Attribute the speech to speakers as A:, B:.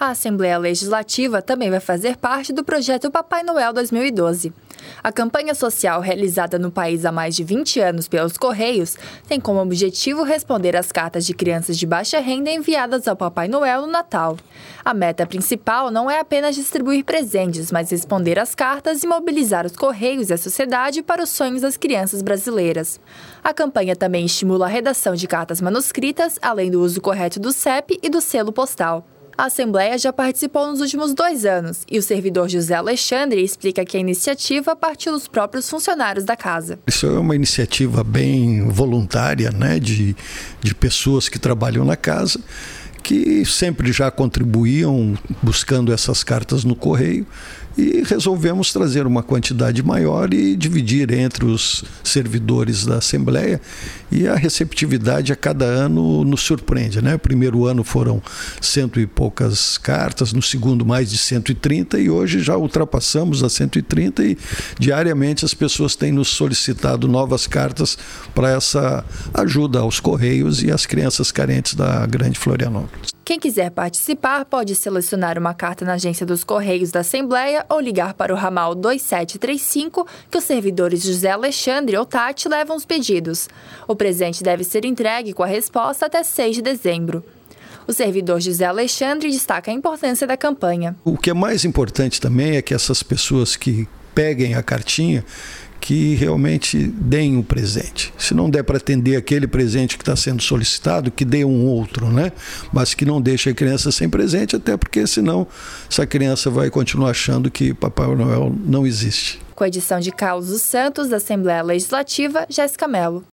A: A Assembleia Legislativa também vai fazer parte do projeto Papai Noel 2012. A campanha social realizada no país há mais de 20 anos pelos Correios tem como objetivo responder às cartas de crianças de baixa renda enviadas ao Papai Noel no Natal. A meta principal não é apenas distribuir presentes, mas responder às cartas e mobilizar os Correios e a sociedade para os sonhos das crianças brasileiras. A campanha também estimula a redação de cartas manuscritas, além do uso correto do CEP e do selo postal. A Assembleia já participou nos últimos 2 anos e o servidor José Alexandre explica que a iniciativa partiu dos próprios funcionários da casa.
B: Isso é uma iniciativa bem voluntária, né, de pessoas que trabalham na casa, que sempre já contribuíam buscando essas cartas no correio, e resolvemos trazer uma quantidade maior e dividir entre os servidores da Assembleia, e a receptividade a cada ano nos surpreende, né? O primeiro ano foram 100 e poucas cartas, no segundo mais de 130, e hoje já ultrapassamos as 130 e diariamente as pessoas têm nos solicitado novas cartas para essa ajuda aos Correios e às crianças carentes da Grande Florianópolis.
A: Quem quiser participar pode selecionar uma carta na agência dos Correios da Assembleia ou ligar para o ramal 2735, que os servidores José Alexandre ou Tati levam os pedidos. O presente deve ser entregue com a resposta até 6 de dezembro. O servidor José Alexandre destaca a importância da campanha.
B: O que é mais importante também é que essas pessoas que peguem a cartinha, que realmente deem um presente. Se não der para atender aquele presente que está sendo solicitado, que dê um outro, né? Mas que não deixe a criança sem presente, até porque senão essa criança vai continuar achando que Papai Noel não existe.
A: Com a edição de Carlos dos Santos, da Assembleia Legislativa, Jéssica Mello.